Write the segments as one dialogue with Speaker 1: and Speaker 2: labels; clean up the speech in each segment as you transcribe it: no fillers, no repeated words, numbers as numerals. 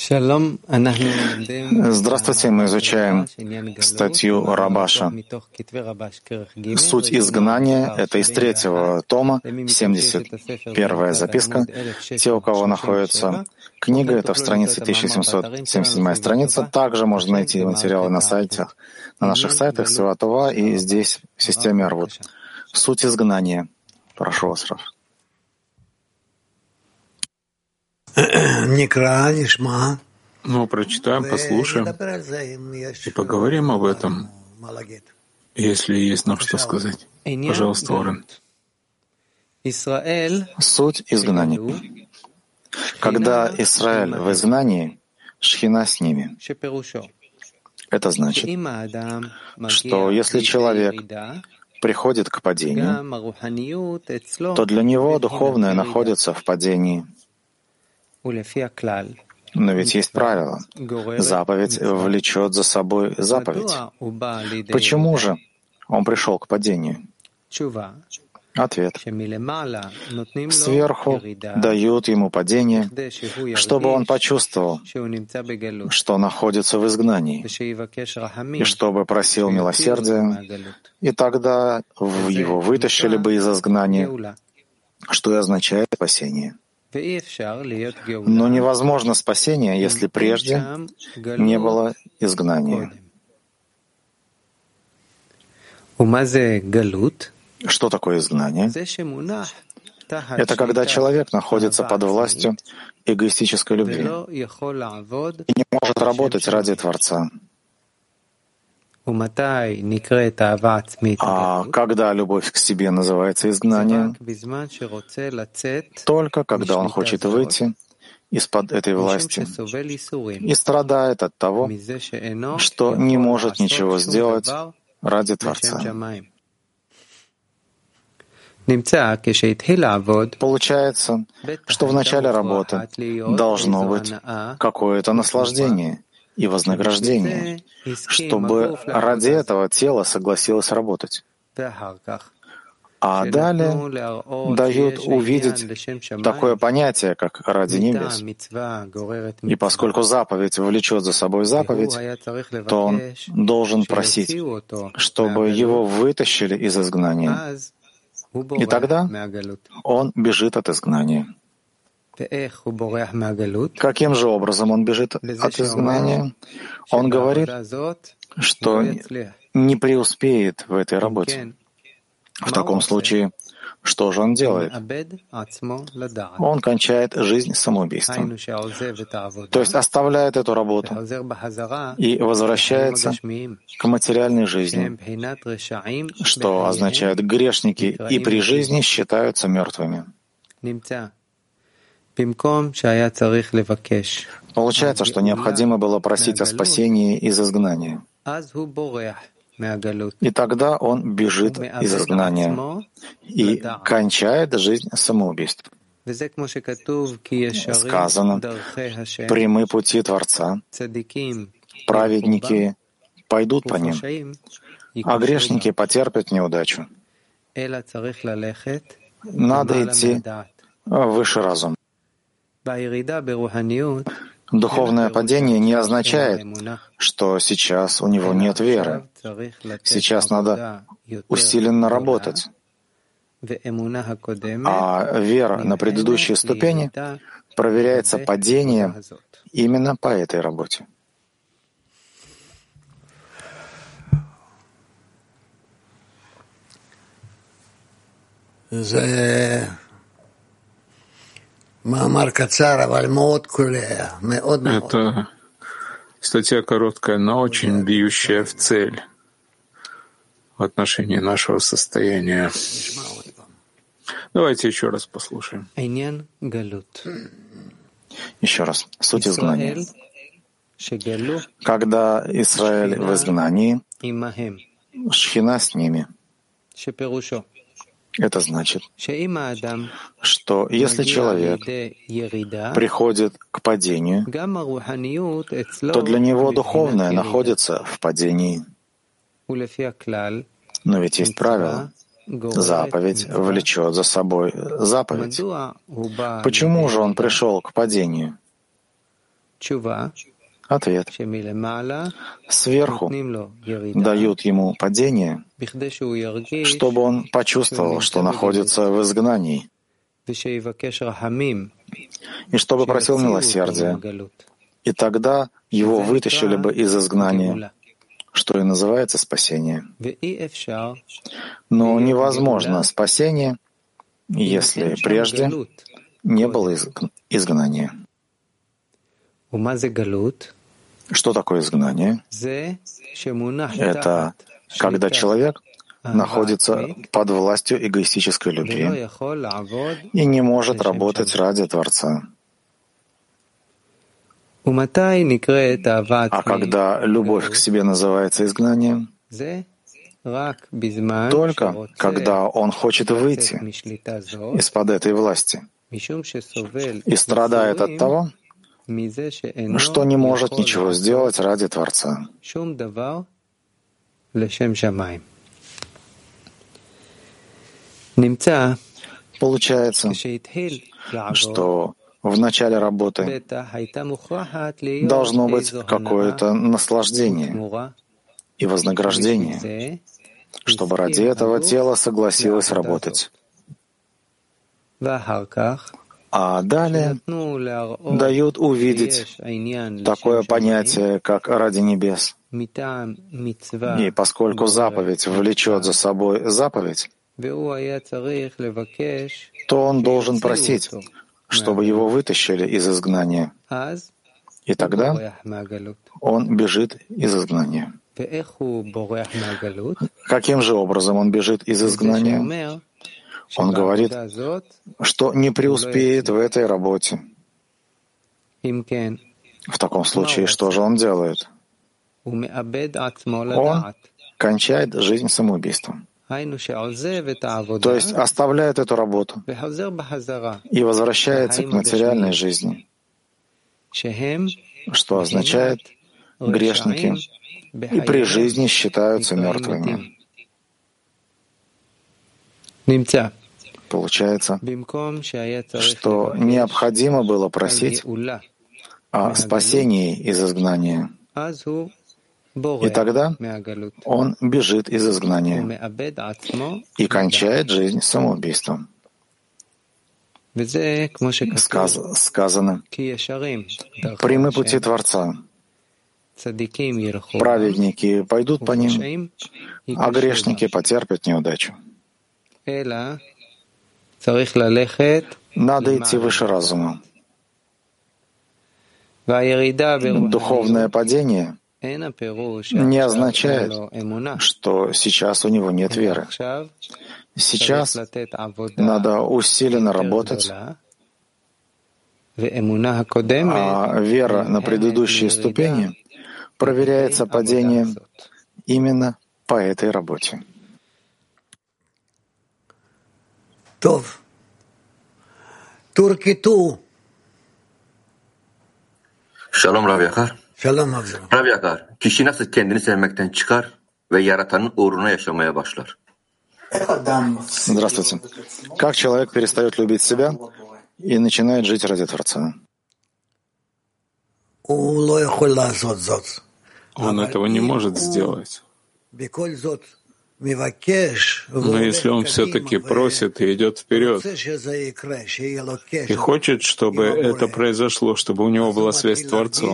Speaker 1: Здравствуйте, мы изучаем статью Рабаша. Суть изгнания — это из 3-го тома, 71-я записка. Те, у кого находится книга, это в странице 1777 страница. Также можно найти материалы на сайтах, на наших сайтах Святова и здесь, в системе Арвут. Суть изгнания. Прошу вас, Раф.
Speaker 2: Ну, прочитаем, послушаем и поговорим об этом, если есть нам что сказать. Пожалуйста, Орен.
Speaker 1: Суть изгнания. Когда Израиль в изгнании, Шхина с ними. Это значит, что если человек приходит к падению, то для него духовное находится в падении. Но ведь есть правило. Заповедь влечет за собой заповедь. Почему же он пришел к падению? Ответ. Сверху дают ему падение, чтобы он почувствовал, что находится в изгнании, и чтобы просил милосердия, и тогда его вытащили бы из изгнания, что и означает спасение. Но невозможно спасение, если прежде не было изгнания. Что такое изгнание? Это когда человек находится под властью эгоистической любви и не может работать ради Творца. А когда любовь к себе называется изгнанием? Только когда он хочет выйти из-под этой власти и страдает от того, что не может ничего сделать ради Творца. Получается, что в начале работы должно быть какое-то наслаждение и вознаграждение, чтобы ради этого тело согласилось работать. А далее дают увидеть такое понятие, как «ради небес». И поскольку заповедь влечет за собой заповедь, то он должен просить, чтобы его вытащили из изгнания. И тогда он бежит от изгнания. Каким же образом он бежит от изгнания? Он говорит, что не преуспеет в этой работе. В таком случае, что же он делает? Он кончает жизнь самоубийством. То есть оставляет эту работу и возвращается к материальной жизни, что означает, грешники и при жизни считаются мертвыми. Получается, что необходимо было просить о спасении из изгнания. И тогда он бежит из изгнания и кончает жизнь самоубийством. Сказано, прямы пути Творца, праведники пойдут по ним, а грешники потерпят неудачу. Надо идти выше разума. Духовное падение не означает, что сейчас у него нет веры. Сейчас надо усиленно работать. А вера на предыдущей ступени проверяется падением именно по этой работе.
Speaker 2: Это статья короткая, но очень бьющая в цель в отношении нашего состояния. Давайте еще раз послушаем.
Speaker 1: Еще раз. Суть изгнания. Когда Израиль в изгнании, Шхина с ними. Это значит, что если человек приходит к падению, то для него духовное находится в падении. Но ведь есть правило. Заповедь влечет за собой заповедь. Почему же он пришел к падению? Ответ. Сверху дают ему падение, чтобы он почувствовал, что находится в изгнании, и чтобы просил милосердия. И тогда его вытащили бы из изгнания, что и называется спасение. Но невозможно спасение, если прежде не было изгнания. Что такое изгнание? Это когда человек находится под властью эгоистической любви и не может работать ради Творца. А когда любовь к себе называется изгнанием, только когда он хочет выйти из-под этой власти и страдает от того, что не может ничего сделать ради Творца. Получается, что в начале работы должно быть какое-то наслаждение и вознаграждение, чтобы ради этого тело согласилось работать. А далее дают увидеть такое понятие, как ради небес. И поскольку заповедь влечет за собой заповедь, то он должен просить, чтобы его вытащили из изгнания. И тогда он бежит из изгнания. Каким же образом он бежит из изгнания? Он говорит, что не преуспеет в этой работе. В таком случае, что же он делает? Он кончает жизнь самоубийством. То есть оставляет эту работу и возвращается к материальной жизни, что означает, грешники и при жизни считаются мертвыми. Получается, что необходимо было просить о спасении из изгнания. И тогда он бежит из изгнания и кончает жизнь самоубийством. Сказано, прямы пути Творца. Праведники пойдут по ним, а грешники потерпят неудачу. Надо идти выше разума. Духовное падение не означает, что сейчас у него нет веры. Сейчас надо усиленно работать, а вера на предыдущей ступени проверяется падением именно по этой работе.
Speaker 3: Şalom Rav Yakar. Rav Yakar, kişi nasıl kendini sevmekten çıkar ve yaratanın uğruna yaşamaya başlar?
Speaker 1: Здравствуйте. Как человек перестает любить себя и начинает жить ради Творца?
Speaker 2: Он этого не может сделать. Но если он все-таки просит и идет вперед, и хочет, чтобы это произошло, чтобы у него была связь с Творцом,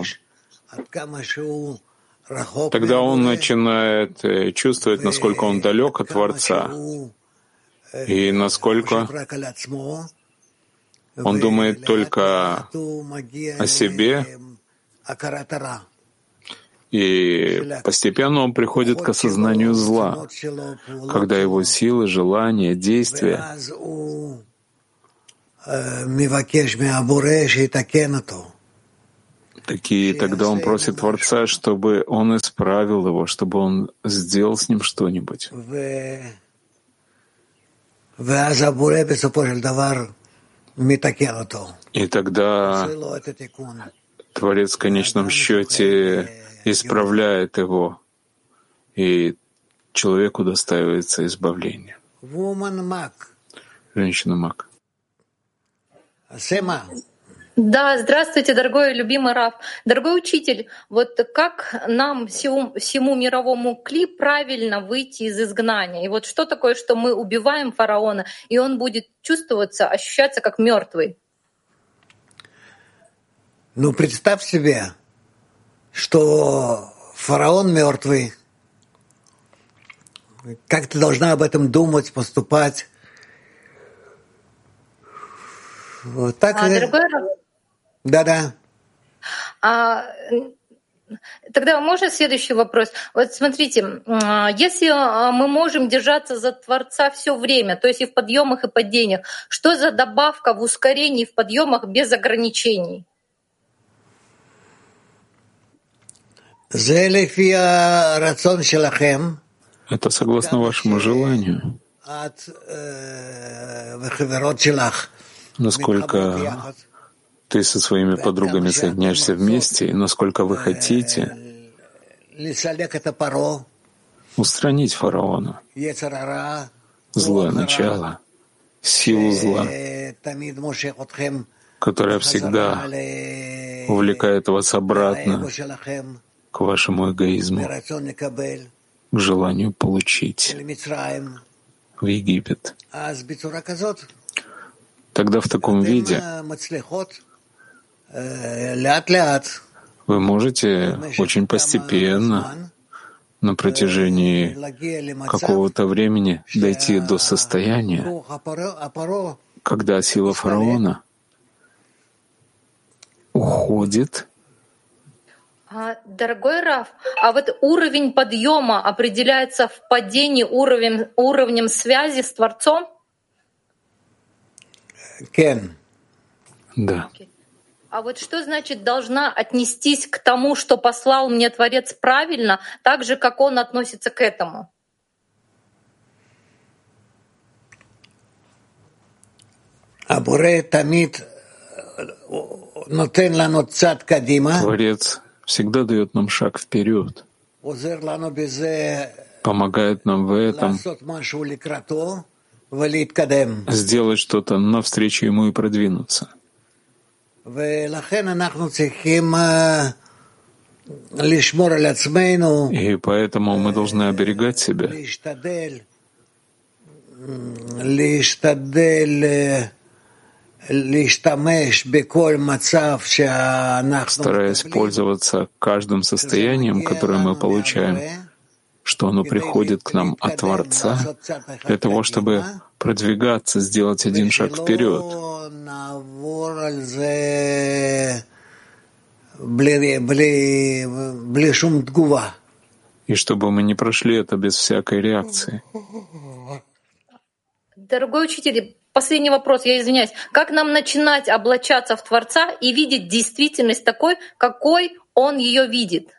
Speaker 2: тогда он начинает чувствовать, насколько он далек от Творца, и насколько он думает только о себе, и постепенно он приходит к осознанию зла, когда его силы, желания, действия такие, тогда он просит Творца, чтобы он исправил его, чтобы он сделал с ним что-нибудь. И тогда Творец в конечном счете исправляет его, и человеку доставится избавление. Женщина-маг.
Speaker 4: Да, здравствуйте, дорогой и любимый Рав. Дорогой учитель, вот как нам, всему мировому кли, правильно выйти из изгнания? И вот что такое, что мы убиваем фараона, и он будет чувствоваться, ощущаться как мертвый?
Speaker 5: Ну, представь себе, что фараон мертвый. Как ты должна об этом думать, поступать? Вот так.
Speaker 4: Дорогой Рав,
Speaker 5: Да-да.
Speaker 4: Тогда можно следующий вопрос? Вот смотрите, если мы можем держаться за Творца все время, то есть и в подъемах, и падениях, что за добавка в ускорении в подъемах без ограничений?
Speaker 2: Это согласно вашему желанию. Насколько ты со своими подругами соединяешься вместе, и насколько вы хотите устранить фараона, злое начало, силу зла, которая всегда увлекает вас обратно к вашему эгоизму, к желанию получить в Египет. Тогда в таком виде вы можете очень постепенно, на протяжении какого-то времени, дойти до состояния, когда сила фараона уходит.
Speaker 4: Дорогой Рав, а вот уровень подъема определяется в падении уровнем связи с Творцом?
Speaker 5: Кен.
Speaker 2: Да.
Speaker 4: А вот что значит должна отнестись к тому, что послал мне Творец правильно, так же, как он относится к этому?
Speaker 2: Творец всегда дает нам шаг вперед, помогает нам в этом сделать что-то навстречу ему и продвинуться. И поэтому мы должны оберегать себя, стараясь пользоваться каждым состоянием, которое мы получаем, что оно приходит к нам от Творца, для того, чтобы продвигаться, сделать один шаг вперед. И чтобы мы не прошли это без всякой реакции.
Speaker 4: Дорогой учитель, последний вопрос, я извиняюсь. Как нам начинать облачаться в Творца и видеть действительность такой, какой Он ее видит?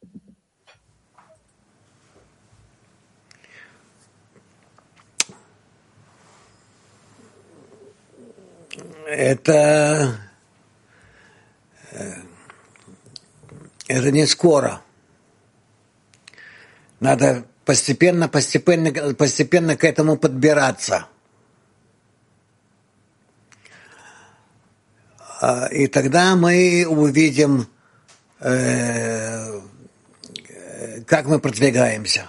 Speaker 5: Это не скоро. Надо постепенно к этому подбираться. И тогда мы увидим, как мы продвигаемся.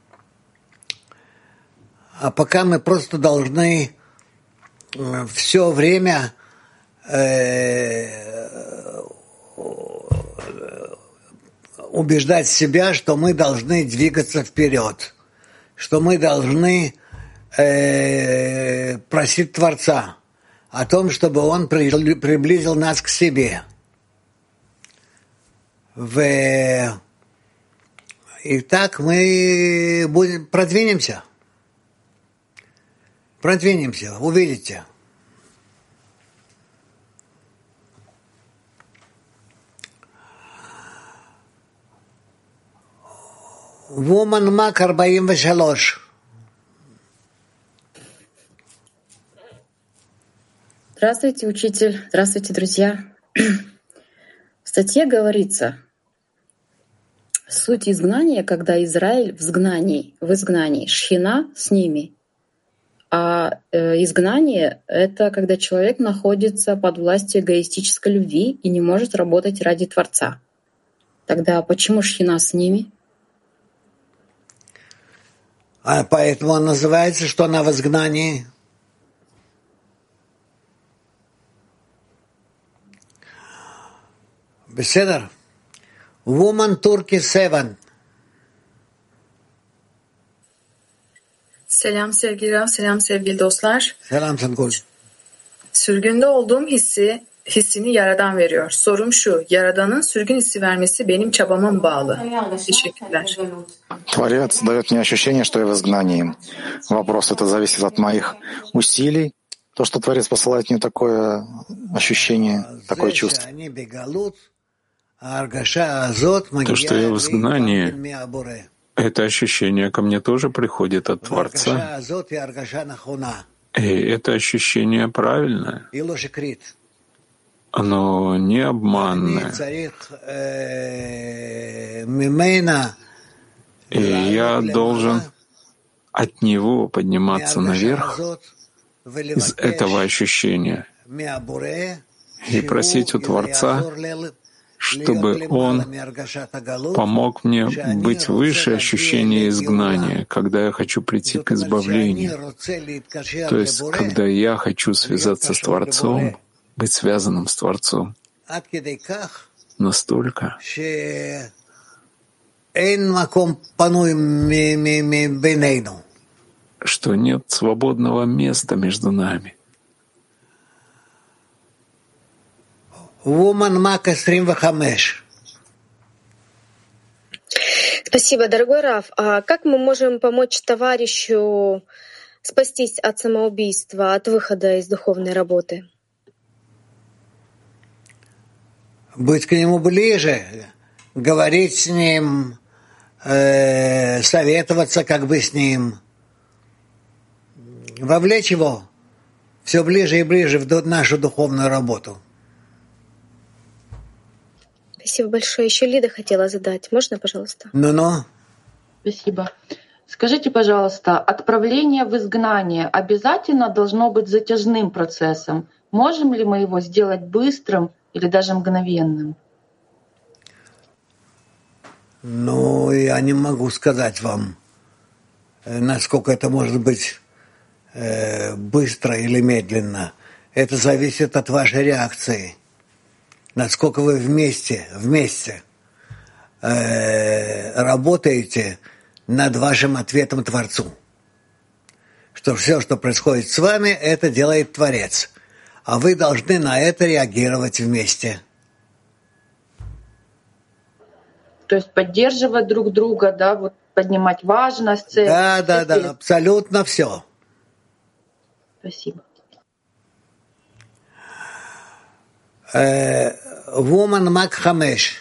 Speaker 5: А пока мы просто должны все время убеждать себя, что мы должны двигаться вперед, что мы должны просить Творца о том, чтобы Он приблизил нас к себе. И так мы продвинемся. Увидите. Woman Mac 43.
Speaker 6: Здравствуйте, учитель. Здравствуйте, друзья. В статье говорится, суть изгнания, когда Израиль в изгнании, Шхина с ними, А изгнание — это когда человек находится под властью эгоистической любви и не может работать ради Творца. Тогда почему шхина с ними?
Speaker 5: А поэтому он называется, что она в изгнании. Беседер. Woman Turkey 7.
Speaker 7: Selam sevgili Rav, selam sevgili dostlar.
Speaker 5: Selam Sankul.
Speaker 7: Sürgünde olduğum hissini Yaradan veriyor. Sorum şu, Yaradan'ın sürgün hissi vermesi benim çabama bağlı. Teşekkürler.
Speaker 1: Творец дает мне ощущение, что я в изгнании. Вопрос, это зависит от моих усилий. То, что Творец посылает мне такое ощущение, такое чувство.
Speaker 2: То, что я в изгнании, это ощущение ко мне тоже приходит от Творца. И это ощущение правильное. Оно не обманное. И я должен от него подниматься наверх из этого ощущения и просить у Творца, чтобы Он помог мне быть выше ощущения изгнания, когда я хочу прийти к избавлению. То есть, когда я хочу связаться с Творцом, быть связанным с Творцом. Настолько, что нет свободного места между нами.
Speaker 5: Woman Mac 25.
Speaker 8: Спасибо, дорогой Рав. А как мы можем помочь товарищу спастись от самоубийства, от выхода из духовной работы?
Speaker 5: Быть к нему ближе, говорить с ним, советоваться как бы с ним, вовлечь его все ближе и ближе в нашу духовную работу.
Speaker 8: Спасибо большое. Еще Лида хотела задать. Можно, пожалуйста?
Speaker 5: Ну-ну.
Speaker 9: Спасибо. Скажите, пожалуйста, отправление в изгнание обязательно должно быть затяжным процессом? Можем ли мы его сделать быстрым или даже мгновенным?
Speaker 5: Ну, я не могу сказать вам, насколько это может быть быстро или медленно. Это зависит от вашей реакции. Насколько вы вместе работаете над вашим ответом Творцу. Что все, что происходит с вами, это делает Творец. А вы должны на это реагировать вместе.
Speaker 9: То есть поддерживать друг друга, да, вот поднимать важность, цель.
Speaker 5: Да, абсолютно все.
Speaker 9: Спасибо.
Speaker 5: Woman Mac 5.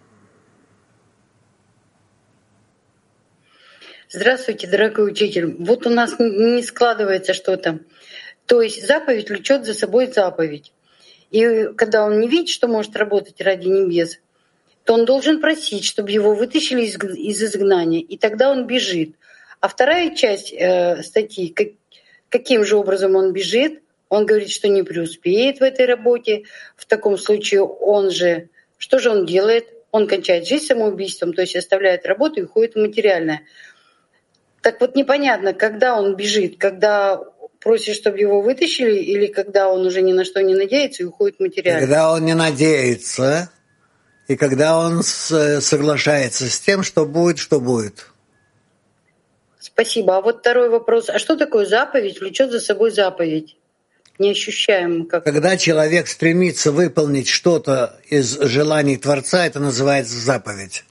Speaker 10: Здравствуйте, дорогой учитель. Вот у нас не складывается что-то. То есть заповедь влечет за собой заповедь. И когда он не видит, что может работать ради небес, то он должен просить, чтобы его вытащили из изгнания, и тогда он бежит. А вторая часть статьи, каким же образом он бежит, он говорит, что не преуспеет в этой работе. В таком случае что же он делает? Он кончает жизнь самоубийством, то есть оставляет работу и уходит в материальное. Так вот непонятно, когда он бежит, когда просит, чтобы его вытащили, или когда он уже ни на что не надеется и уходит в материальное.
Speaker 5: Когда он не надеется, и когда он соглашается с тем, что будет, что будет.
Speaker 10: Спасибо. А вот второй вопрос. А что такое заповедь влечет за собой заповедь? Не ощущаем как...
Speaker 5: Когда человек стремится выполнить что-то из желаний Творца, это называется заповедь.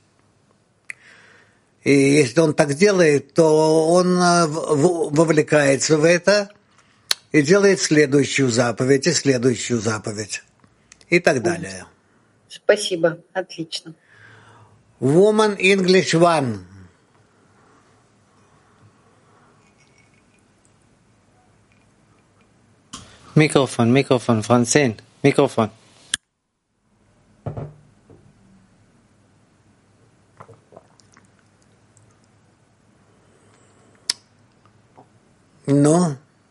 Speaker 5: И если он так делает, то он вовлекается в это и делает следующую заповедь, и следующую заповедь, и так далее.
Speaker 10: Спасибо. Отлично.
Speaker 5: Woman English 1.
Speaker 11: Микрофон, Франсин, микрофон.
Speaker 5: Ну,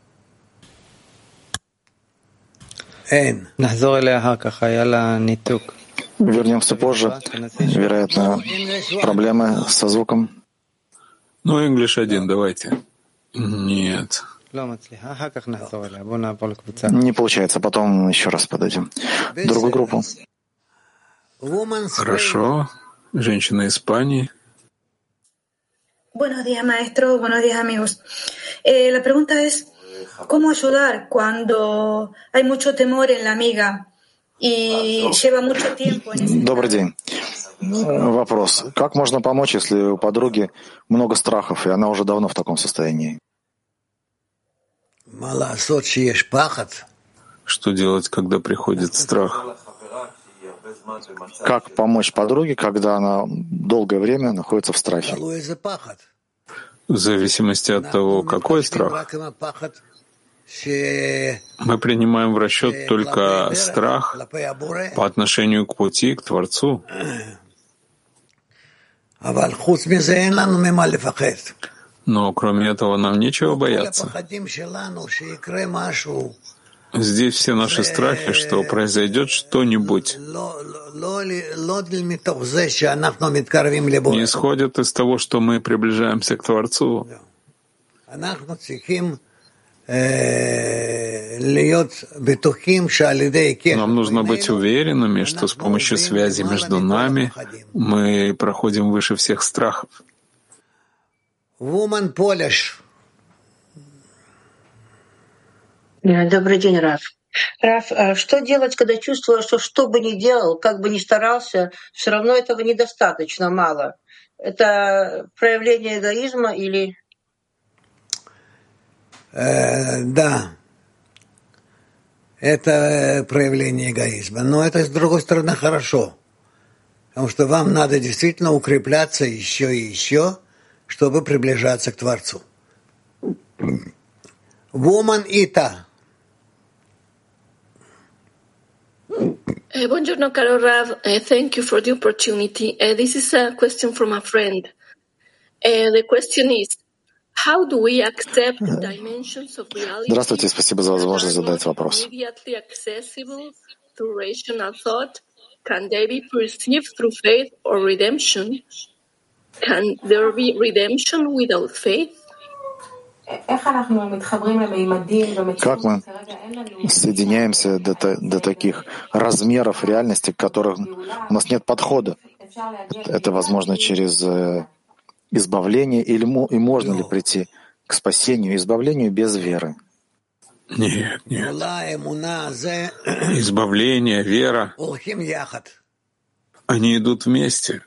Speaker 1: Вернемся позже. Вероятно, проблемы со звуком.
Speaker 2: Ну, English 1, давайте. Нет.
Speaker 1: Не получается. Потом еще раз подойдем. Другую группу.
Speaker 2: Хорошо. Женщина Испании.
Speaker 12: Buenos días, maestro. Buenos días, amigos. La pregunta es, ¿cómo ayudar cuando hay mucho temor en la amiga y lleva mucho tiempo en ese...
Speaker 1: Добрый день. Вопрос. Как можно помочь, если у подруги много страхов, и она уже давно в таком состоянии?
Speaker 2: Что делать, когда приходит страх?
Speaker 1: Как помочь подруге, когда она долгое время находится в страхе?
Speaker 2: В зависимости от того, какой страх. Мы принимаем в расчет только страх по отношению к пути, к Творцу. Но кроме этого нам нечего бояться. Здесь все наши страхи, что произойдет что-нибудь, не исходят из того, что мы приближаемся к Творцу. Нам нужно быть уверенными, что с помощью связи между нами мы проходим выше всех страхов.
Speaker 10: Добрый день, Раф. Раф, что делать, когда чувствую, что бы ни делал, как бы ни старался, все равно этого недостаточно, мало? Это проявление эгоизма или...
Speaker 5: Да, это проявление эгоизма. Но это, с другой стороны, хорошо. Потому что вам надо действительно укрепляться еще и еще, чтобы приближаться к Творцу. Woman Ita.
Speaker 13: Buongiorno, caro Rav. Thank you for the opportunity. This is a question from a friend. The question is, how do we accept dimensions of reality?
Speaker 1: Здравствуйте, спасибо за возможность задать вопрос.
Speaker 13: Immediately accessible through rational thought, can they be perceived through faith or redemption? Can there be redemption without faith?
Speaker 1: Как мы соединяемся до таких размеров реальности, к которым у нас нет подхода? Это возможно через избавление, и можно ли прийти к спасению и избавлению без веры?
Speaker 2: Нет. Избавление, вера, они идут вместе.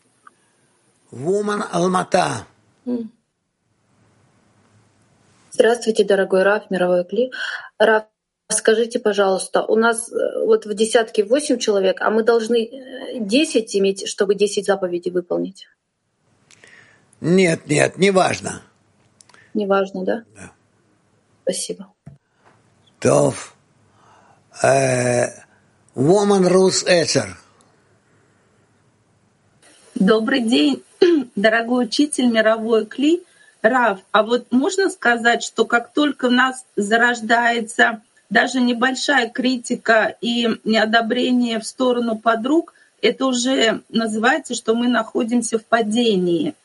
Speaker 6: Здравствуйте, дорогой Раф, мировой Кли. Раф, скажите, пожалуйста, у нас вот в десятке 8 человек, а мы должны 10 иметь, чтобы 10 заповедей выполнить?
Speaker 5: Нет, не важно.
Speaker 6: Не важно, да?
Speaker 5: Да.
Speaker 6: Спасибо.
Speaker 5: Тов. Woman Rus Эцер.
Speaker 14: Добрый день, дорогой учитель мировой Кли. Рав, а вот можно сказать, что как только в нас зарождается даже небольшая критика и неодобрение в сторону подруг, это уже называется, что мы находимся в падении?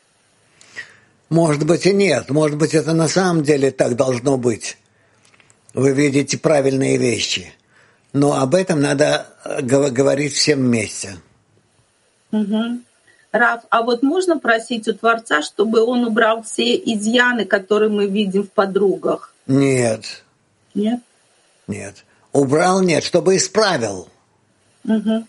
Speaker 5: Может быть и нет. Может быть, это на самом деле так должно быть. Вы видите правильные вещи. Но об этом надо говорить всем вместе.
Speaker 14: Угу. Рав, а вот можно просить у Творца, чтобы он убрал все изъяны, которые мы видим в подругах?
Speaker 5: Нет.
Speaker 14: Нет?
Speaker 5: Нет. Убрал нет, чтобы исправил.
Speaker 14: Угу.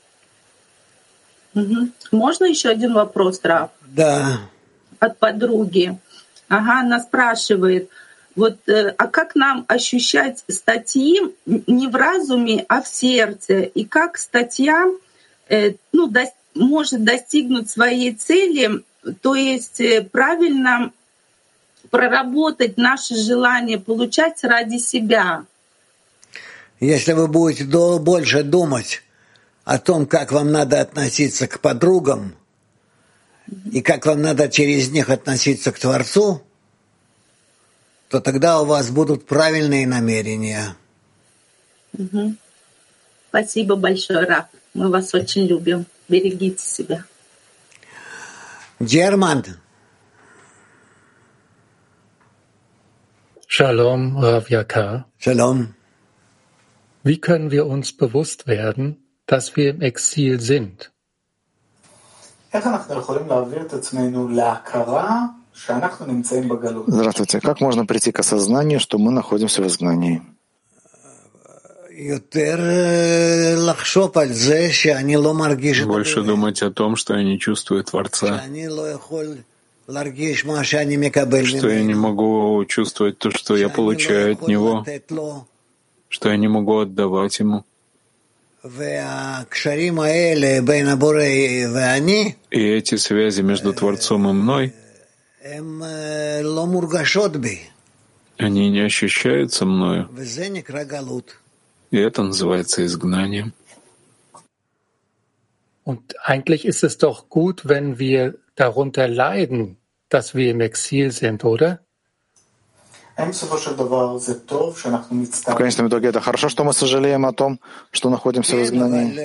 Speaker 14: Можно еще один вопрос, Рав?
Speaker 5: Да.
Speaker 14: От подруги. Ага, она спрашивает, вот, а как нам ощущать статьи не в разуме, а в сердце? И как статья может достигнуть своей цели, то есть правильно проработать наше желание получать ради себя?
Speaker 5: Если вы будете больше думать о том, как вам надо относиться к подругам, и как вам надо через них относиться к Творцу, то тогда у вас будут правильные намерения.
Speaker 14: Угу. Спасибо большое, Рав. Мы вас очень любим. Берегите себя.
Speaker 5: German.
Speaker 15: Shalom, Rav Yakar.
Speaker 5: Shalom.
Speaker 15: Wie können wir uns bewusst werden, dass wir im Exil sind?
Speaker 1: Здравствуйте. Как можно прийти к осознанию, что мы находимся в изгнании?
Speaker 2: Больше думать о том, что я не чувствую Творца, что я не могу чувствовать то, что я получаю от Него, что я не могу отдавать Ему. И эти связи между Творцом и мной, они не ощущаются мною. И это называется изгнанием.
Speaker 15: Und eigentlich ist es doch gut, wenn wir darunter leiden, dass wir im Exil sind, oder?
Speaker 1: В конечном итоге это хорошо, что мы сожалеем о том, что находимся в изгнании.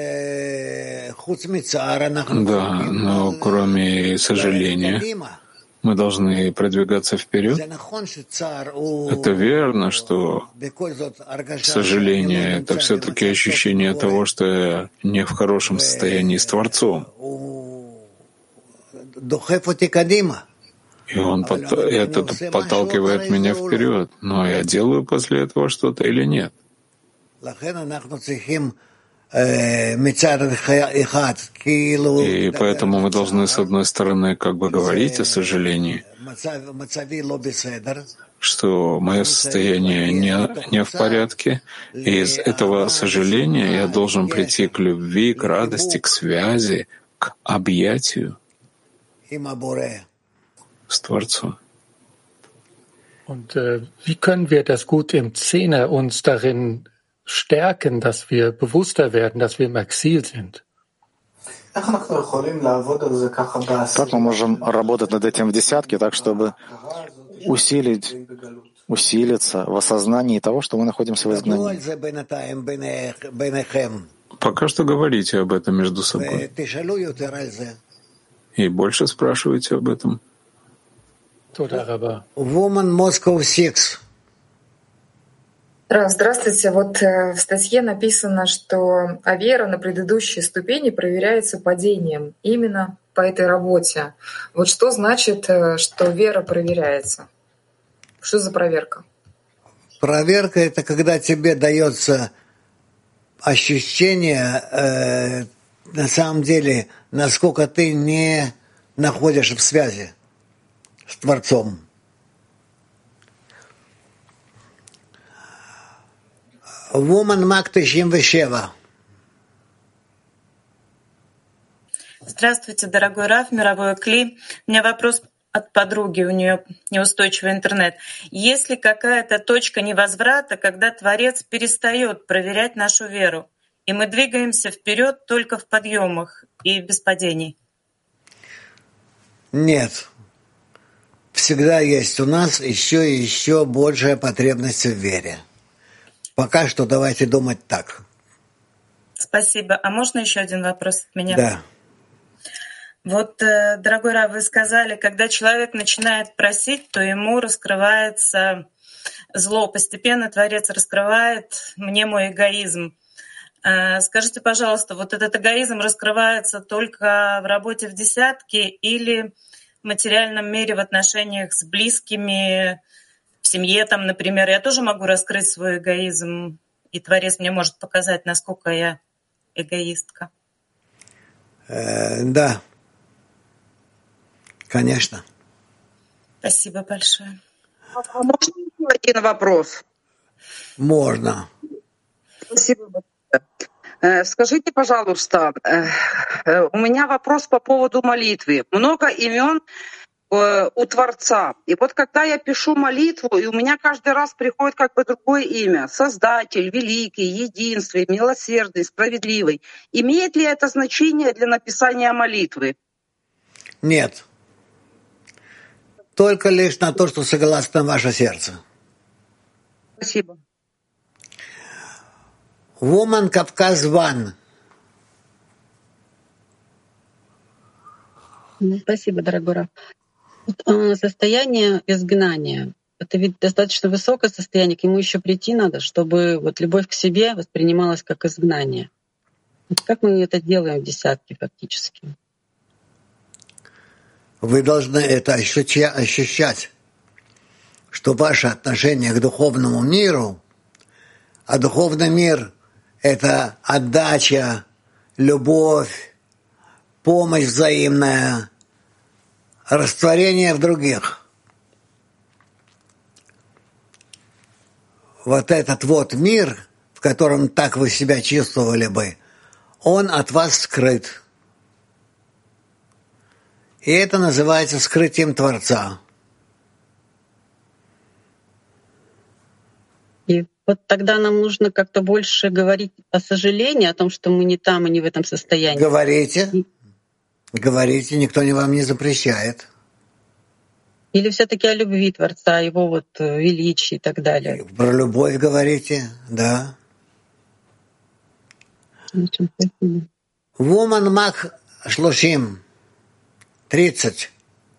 Speaker 2: Да, но кроме сожаления, мы должны продвигаться вперед. Это верно, что сожаление — это все-таки ощущение того, что я не в хорошем состоянии с Творцом. И он это подталкивает меня вперед. Но я делаю после этого что-то или нет? И поэтому мы должны, с одной стороны, как бы говорить о сожалении, что мое состояние не в порядке, и из этого сожаления я должен прийти к любви, к радости, к связи, к объятию с Творцом.
Speaker 15: Und wie können wir das gut im Zehner uns darin stärken, dass wir bewusster werden, dass wir im Exil sind?
Speaker 1: Как мы можем работать над этим в десятке, так чтобы усилиться в осознании того, что мы находимся в изгнании?
Speaker 2: Пока что говорите об этом между собой. И больше спрашивайте об этом.
Speaker 5: Woman Moscow 6.
Speaker 7: Здравствуйте. Вот в статье написано, что вера на предыдущей ступени проверяется падением именно по этой работе. Вот что значит, что вера проверяется? Что за проверка?
Speaker 5: Проверка — это когда тебе дается ощущение, на самом деле, насколько ты не находишься в связи с Творцом. Woman Mag 97.
Speaker 16: Здравствуйте, дорогой Рав, мировой Кли. У меня вопрос от подруги, у нее неустойчивый интернет. Есть ли какая-то точка невозврата, когда Творец перестает проверять нашу веру, и мы двигаемся вперед только в подъемах и без падений?
Speaker 5: Нет. Всегда есть у нас еще и еще большая потребность в вере. Пока что давайте думать так.
Speaker 16: Спасибо. А можно еще один вопрос от меня?
Speaker 5: Да.
Speaker 16: Вот, дорогой Рав, вы сказали, когда человек начинает просить, то ему раскрывается зло. Постепенно Творец раскрывает мне мой эгоизм. Скажите, пожалуйста, вот этот эгоизм раскрывается только в работе в десятке или в материальном мире в отношениях с близкими, в семье, там, например, я тоже могу раскрыть свой эгоизм, и Творец мне может показать, насколько я эгоистка?
Speaker 5: Да, конечно.
Speaker 16: Спасибо большое.
Speaker 17: А можно еще один вопрос?
Speaker 5: Можно.
Speaker 17: Спасибо большое. Скажите, пожалуйста, у меня вопрос по поводу молитвы. Много имен у Творца. И вот когда я пишу молитву, и у меня каждый раз приходит как бы другое имя. Создатель, великий, единственный, милосердный, справедливый. Имеет ли это значение для написания молитвы?
Speaker 5: Нет. Только лишь на то, что согласно ваше сердце.
Speaker 17: Спасибо.
Speaker 5: Woman Кавказ One.
Speaker 18: Спасибо, дорогой Раф. Состояние изгнания — это ведь достаточно высокое состояние, к нему еще прийти надо, чтобы вот любовь к себе воспринималась как изгнание. Вот как мы это делаем в десятке фактически?
Speaker 5: Вы должны это ощущать, что ваше отношение к духовному миру, а духовный мир — это отдача, любовь, помощь взаимная, растворение в других. Вот этот вот мир, в котором так вы себя чувствовали бы, он от вас скрыт. И это называется скрытием Творца.
Speaker 18: И вот тогда нам нужно как-то больше говорить о сожалении, о том, что мы не там и не в этом состоянии.
Speaker 5: Говорите, никто вам не запрещает.
Speaker 18: Или все-таки о любви Творца, о его вот величии и так далее.
Speaker 5: Про любовь говорите, да. Woman Mach 30.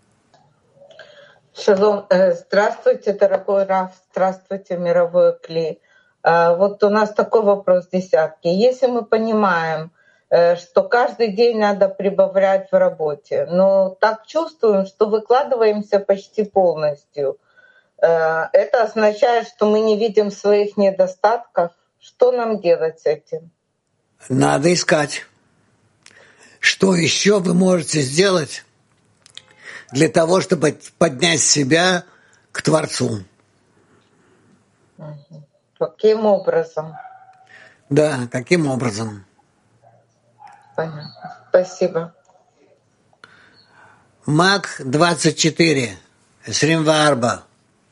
Speaker 19: Шалом. Здравствуйте, дорогой Раф. Здравствуйте, мировой Кли. Вот у нас такой вопрос десятки. Если мы понимаем, что каждый день надо прибавлять в работе, но так чувствуем, что выкладываемся почти полностью, это означает, что мы не видим своих недостатков. Что нам делать с этим?
Speaker 5: Надо искать. Что еще вы можете сделать для того, чтобы поднять себя к Творцу?
Speaker 19: Каким образом?
Speaker 5: Да, каким образом?
Speaker 19: Понятно. Спасибо.
Speaker 5: Мак 24. 24.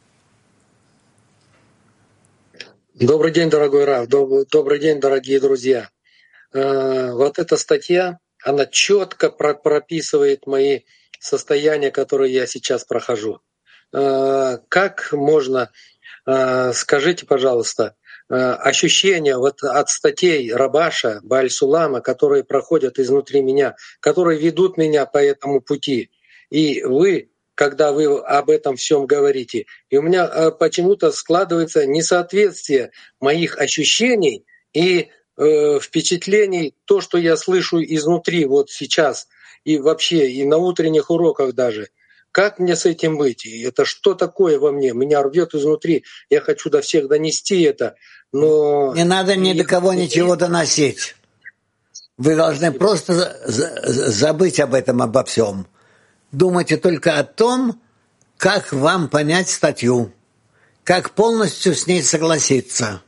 Speaker 20: Добрый день, дорогой Раф. Добрый день, дорогие друзья. Вот эта статья, она четко прописывает мои состояния, которые я сейчас прохожу. Как можно, скажите, пожалуйста, ощущения вот от статей Рабаша, Бааль-Сулама, которые проходят изнутри меня, которые ведут меня по этому пути. И вы, когда вы об этом всем говорите, и у меня почему-то складывается несоответствие моих ощущений и впечатлений, то, что я слышу изнутри вот сейчас, и вообще, и на утренних уроках даже. Как мне с этим быть? И это что такое во мне? Меня рвет изнутри. Я хочу до всех донести это, но...
Speaker 5: Не надо ни до кого ничего доносить. Вы должны просто забыть об этом, обо всем. Думайте только о том, как вам понять статью, как полностью с ней согласиться.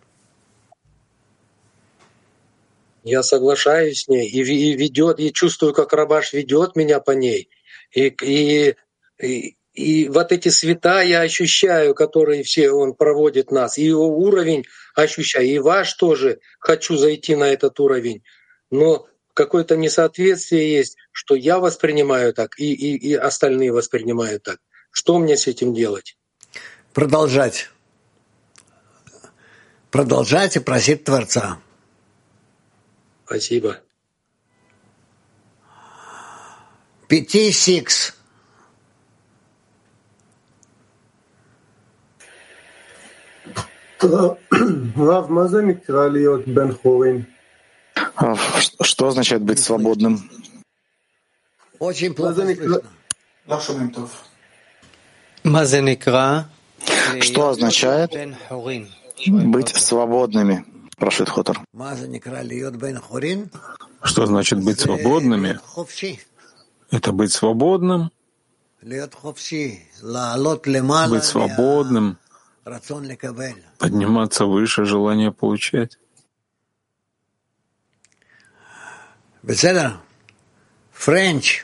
Speaker 20: Я соглашаюсь с ней и ведет, и чувствую, как Рабаш ведет меня по ней. И вот эти света я ощущаю, которые все он проводит нас, и его уровень ощущаю, и ваш тоже хочу зайти на этот уровень. Но какое-то несоответствие есть, что я воспринимаю так, и остальные воспринимают так. Что мне с этим делать?
Speaker 5: Продолжать. Продолжать и просить Творца.
Speaker 20: Спасибо.
Speaker 5: 5-6.
Speaker 1: Что означает быть свободным?
Speaker 5: Очень плохо слышно.
Speaker 1: Что означает быть свободными? Спрашивает Хотор.
Speaker 2: Что значит быть свободными? Это быть свободным, быть свободным, подниматься выше, желание получать.
Speaker 5: French.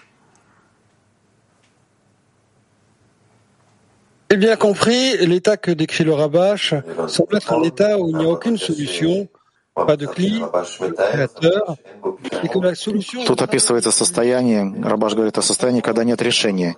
Speaker 21: J'ai bien compris, l'état que décrit le Rabash semble être un état où il n'y a aucune solution, pas de cli, créateur, et que la solution...
Speaker 1: Тут описывается состояние, Рабаш говорит о состоянии, когда нет решения,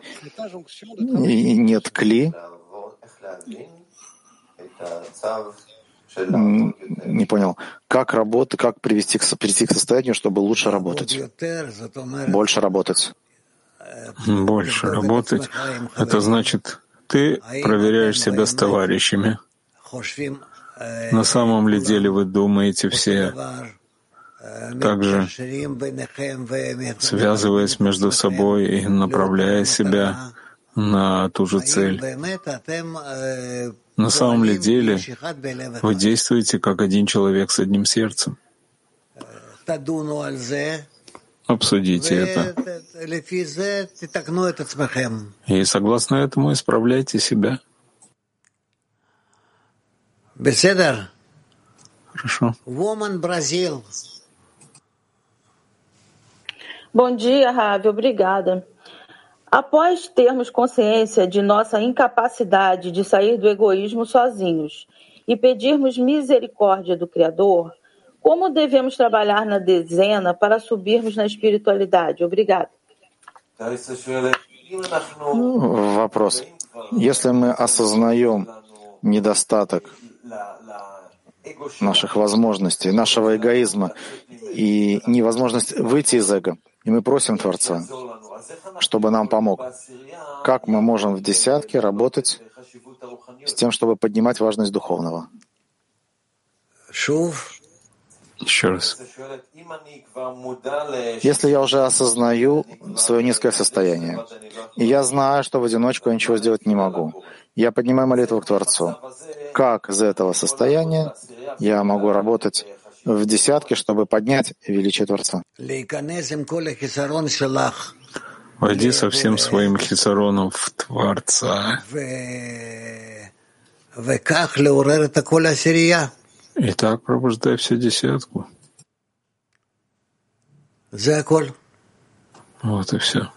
Speaker 1: и нет кли, Не понял. Как прийти к состоянию, чтобы лучше работать? Больше работать.
Speaker 2: Больше работать — это значит, ты проверяешь себя с товарищами. На самом ли деле вы думаете все, также связываясь между собой и направляя себя на ту же цель? На самом ли деле вы действуете как один человек с одним сердцем? Обсудите это. И согласно этому исправляйте себя. Хорошо.
Speaker 9: Bom dia, Ravi. Obrigada. Após termos consciência de nossa incapacidade de sair do egoísmo sozinhos e pedirmos misericórdia do Criador, como devemos trabalhar na dezena para subirmos na espiritualidade? Obrigada.
Speaker 1: Вопрос. Если мы осознаем недостаток наших возможностей, нашего эгоизма и невозможность выйти из эго, и мы просим Творца, чтобы нам помог, как мы можем в десятке работать с тем, чтобы поднимать важность духовного?
Speaker 2: Еще раз.
Speaker 1: Если я уже осознаю свое низкое состояние, и я знаю, что в одиночку я ничего сделать не могу, я поднимаю молитву к Творцу. Как из этого состояния я могу работать в десятке, чтобы поднять величие Творца?
Speaker 2: Войди со всем своим хисароном в Творца. И так пробуждай всю десятку. Вот и все.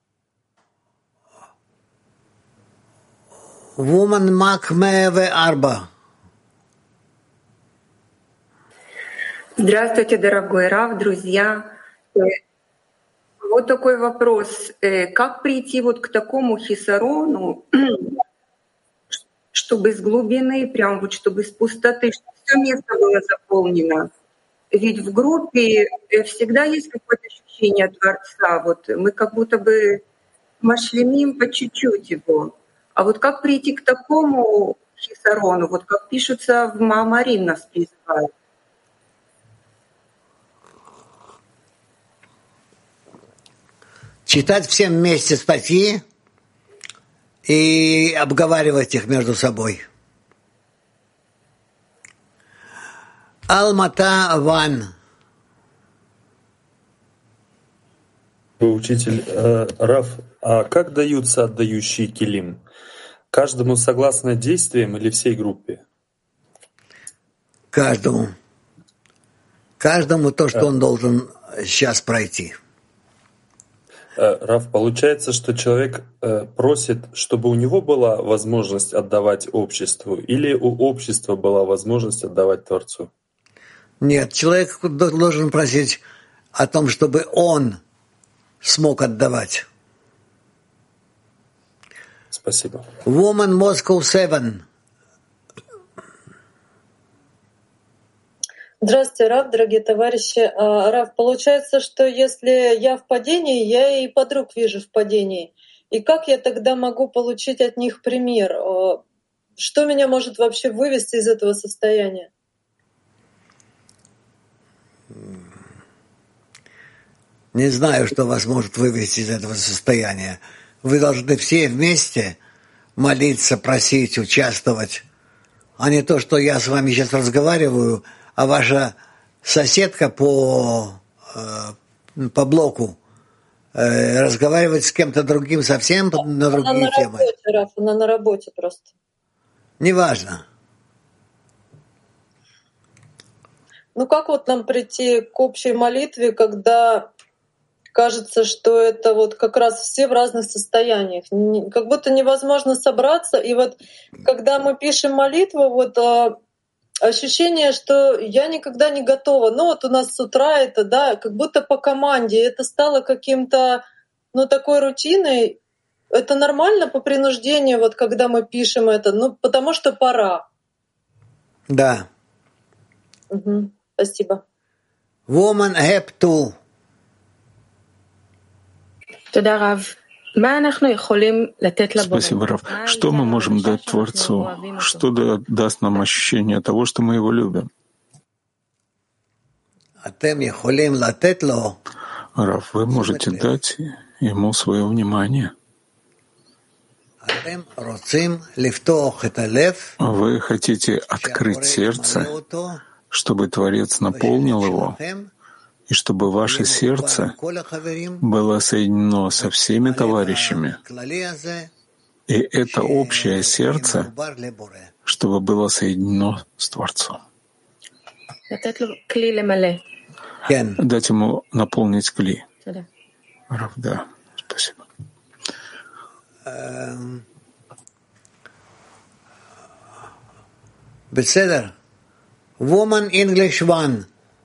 Speaker 7: Здравствуйте, дорогой Рав, друзья. Вот такой вопрос. Как прийти вот к такому хисарону, чтобы с глубины, прям вот чтобы с пустоты, чтобы все место было заполнено? Ведь в группе всегда есть какое-то ощущение Творца. Вот мы как будто бы машлемим по чуть-чуть его. А вот как прийти к такому хисарону, вот как пишется в Маамарим нас призывают?
Speaker 5: Читать всем вместе статьи и обговаривать их между собой. Алмата Ван.
Speaker 3: Учитель Рав, а как даются отдающие килим? Каждому согласно действиям или всей группе?
Speaker 5: Каждому. Каждому то, что он должен сейчас пройти.
Speaker 3: Рав, получается, что человек просит, чтобы у него была возможность отдавать обществу, или у общества была возможность отдавать Творцу?
Speaker 5: Нет, человек должен просить о том, чтобы он смог отдавать.
Speaker 3: Спасибо.
Speaker 5: Woman Moscow 7.
Speaker 22: Здравствуйте, Рав, дорогие товарищи. Рав, получается, что если я в падении, я и подруг вижу в падении. И как я тогда могу получить от них пример? Что меня может вообще вывести из этого состояния?
Speaker 5: Не знаю, что вас может вывести из этого состояния. Вы должны все вместе молиться, просить, участвовать, а не то, что я с вами сейчас разговариваю, а ваша соседка по блоку разговаривает с кем-то другим совсем на другие темы.
Speaker 22: Работе, Раф, она на работе просто.
Speaker 5: Неважно.
Speaker 22: Ну как вот нам прийти к общей молитве, когда кажется, что это вот как раз все в разных состояниях, как будто невозможно собраться, и вот когда мы пишем молитву, вот ощущение, что я никогда не готова. Ну вот у нас с утра это, да, как будто по команде. Это стало каким-то, ну, такой рутиной. Это нормально по принуждению, вот когда мы пишем это, ну, потому что пора.
Speaker 5: Да,
Speaker 22: Спасибо.
Speaker 5: Woman have to.
Speaker 2: Спасибо, Рав. Что мы можем дать Творцу? Что даст нам ощущение того, что мы его любим? Рав, вы можете дать ему свое внимание. Вы хотите открыть сердце, чтобы Творец наполнил его, и чтобы ваше сердце было соединено со всеми товарищами, и это общее сердце, чтобы было соединено с Творцом. Дать ему наполнить кли. Рав, да, спасибо.
Speaker 5: Беседер. Woman English 1.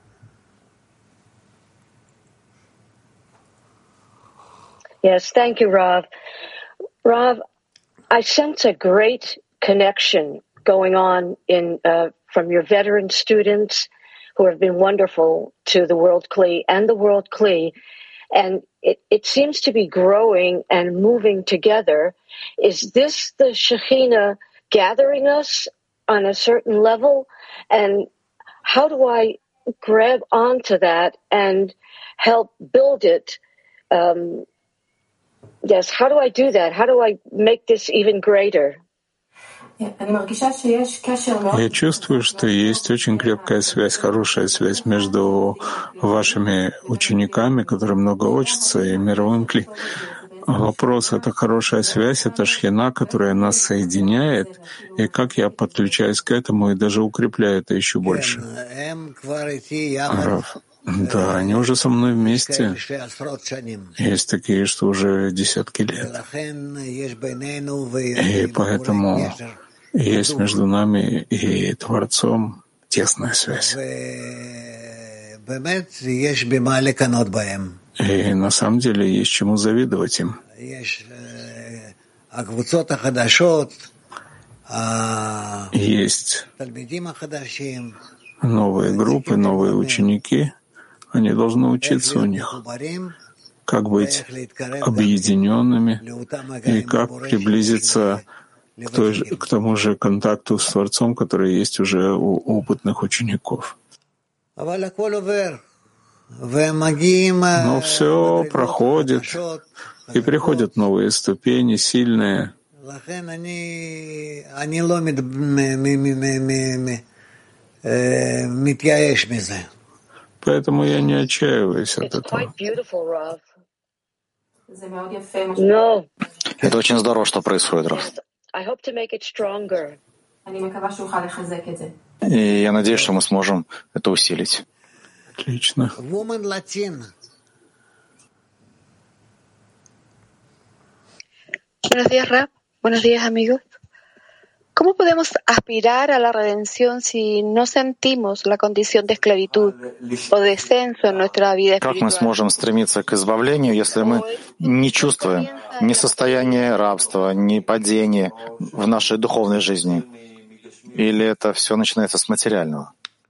Speaker 4: Yes, thank you, Rav. Rav, I sense a great connection going on from your veteran students who have been wonderful to the World Kli and the World Kli. And it seems to be growing and moving together. Is this the Shekhinah gathering us on a certain level? And how do I grab onto that and help build it? Yes, how do I do that? How do I make this even greater?
Speaker 2: Я чувствую, что есть очень крепкая связь, хорошая связь между вашими учениками, которые много учатся, и мировым кли. Вопрос — это хорошая связь, это шхина, которая нас соединяет, и как я подключаюсь к этому и даже укрепляю это еще больше. Рав, да, они уже со мной вместе. Есть такие, что уже десятки лет. И поэтому есть между нами и Творцом тесная связь. И на самом деле есть чему завидовать им. Есть новые группы, новые ученики. Они должны учиться у них, как быть объединенными и как приблизиться к тому же контакту с Творцом, который есть уже у опытных учеников. Но все проходит, и приходят новые ступени, сильные. Поэтому я не отчаиваюсь от этого.
Speaker 1: Это очень здорово, что происходит, Рав. И я надеюсь, что мы сможем это усилить.
Speaker 2: Отлично.
Speaker 8: Buenos días, Rab. Buenos días, amigos. ¿Cómo podemos aspirar a la redención si no sentimos la condición de esclavitud o descenso en nuestra vida espiritual?
Speaker 1: Как мы сможем стремиться к избавлению, если мы не чувствуем ни состояния рабства, ни падения в нашей духовной жизни? Или это все начинается с материального?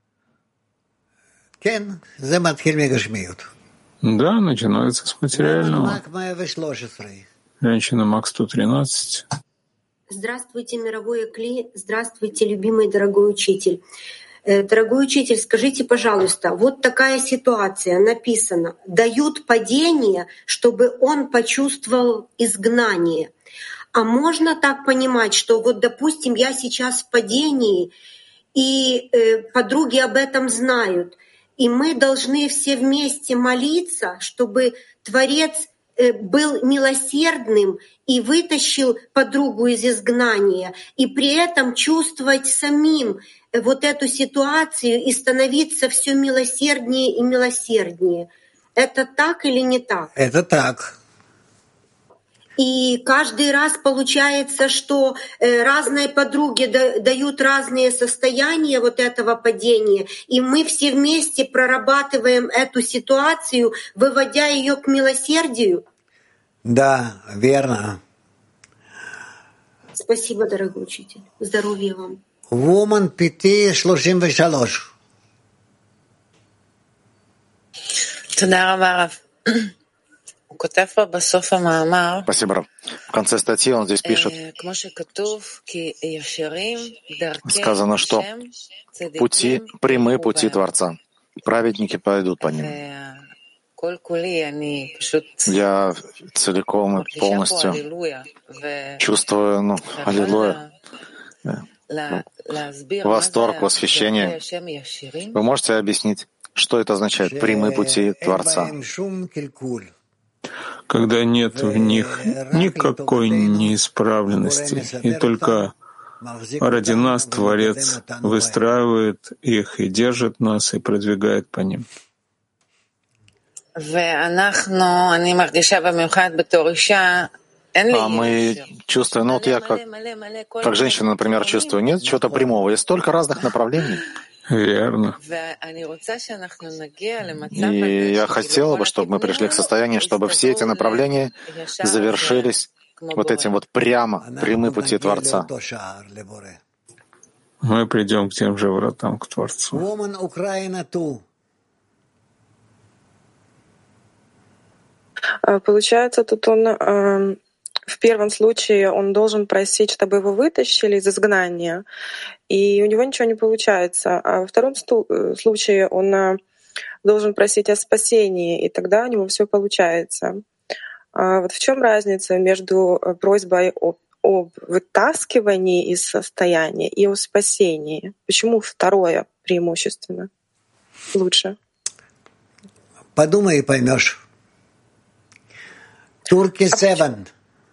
Speaker 2: Да, начинается с материального. Женщина МАК 113.
Speaker 23: Здравствуйте, мировое Кли. Здравствуйте, любимый дорогой учитель. Дорогой учитель, скажите, пожалуйста, вот такая ситуация написана. Дают падение, чтобы он почувствовал изгнание. А можно так понимать, что вот, допустим, я сейчас в падении, и подруги об этом знают, и мы должны все вместе молиться, чтобы Творец был милосердным и вытащил подругу из изгнания, и при этом чувствовать самим вот эту ситуацию и становиться все милосерднее и милосерднее. Это так или не так?
Speaker 5: Это так.
Speaker 23: И каждый раз получается, что разные подруги дают разные состояния вот этого падения, и мы все вместе прорабатываем эту ситуацию, выводя ее к милосердию.
Speaker 5: Да, верно.
Speaker 23: Спасибо, дорогой учитель. Здоровья вам.
Speaker 5: Woman PT 33.
Speaker 1: Спасибо, Рав. В конце статьи он здесь пишет, сказано, что пути прямы пути Творца. Праведники пойдут по ним. Я целиком и полностью чувствую, аллилуйя, восторг, восхищение. Вы можете объяснить, что это означает «прямые пути Творца»?
Speaker 2: Когда нет в них никакой неисправленности, и только ради нас Творец выстраивает их и держит нас, и продвигает по ним.
Speaker 1: А мы чувствуем, я как женщина, например, чувствую, нет чего-то прямого, есть столько разных направлений.
Speaker 2: Верно.
Speaker 1: И я хотела бы, чтобы мы пришли к состоянию, чтобы все эти направления завершились этим прямые пути Творца.
Speaker 2: Мы придем к тем же вратам, к Творцу.
Speaker 10: Получается, тут он в первом случае он должен просить, чтобы его вытащили из изгнания, и у него ничего не получается. А во втором случае он должен просить о спасении, и тогда у него все получается. В чем разница между просьбой об вытаскивании из состояния и о спасении? Почему второе преимущественно лучше?
Speaker 5: Подумай и поймешь. Turkey 7.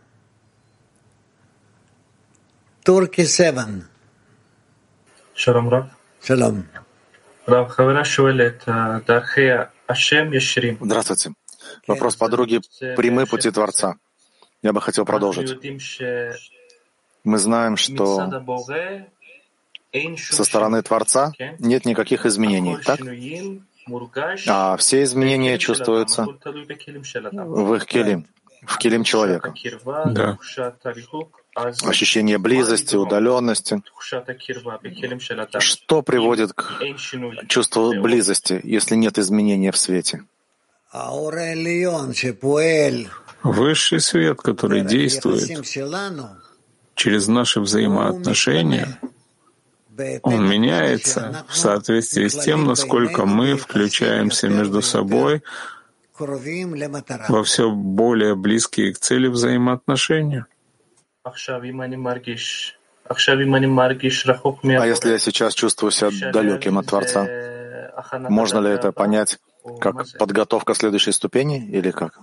Speaker 5: Turkey 7.
Speaker 11: שלום רב.
Speaker 5: שלום.
Speaker 11: רב, חברה שואלת, דרכי השם ישרים.
Speaker 1: Здравствуйте. Вопрос подруги «Прямые пути Творца». Я бы хотел продолжить. Мы знаем, что со стороны Творца нет никаких изменений, так? А все изменения чувствуются в их келим, в келим человека.
Speaker 2: Да.
Speaker 1: Ощущение близости, удаленности. Что приводит к чувству близости, если нет изменения в свете?
Speaker 2: Высший свет, который действует через наши взаимоотношения, он меняется в соответствии с тем, насколько мы включаемся между собой во все более близкие к цели взаимоотношения.
Speaker 1: А если я сейчас чувствую себя далеким от Творца, можно ли это понять как подготовка к следующей ступени или как?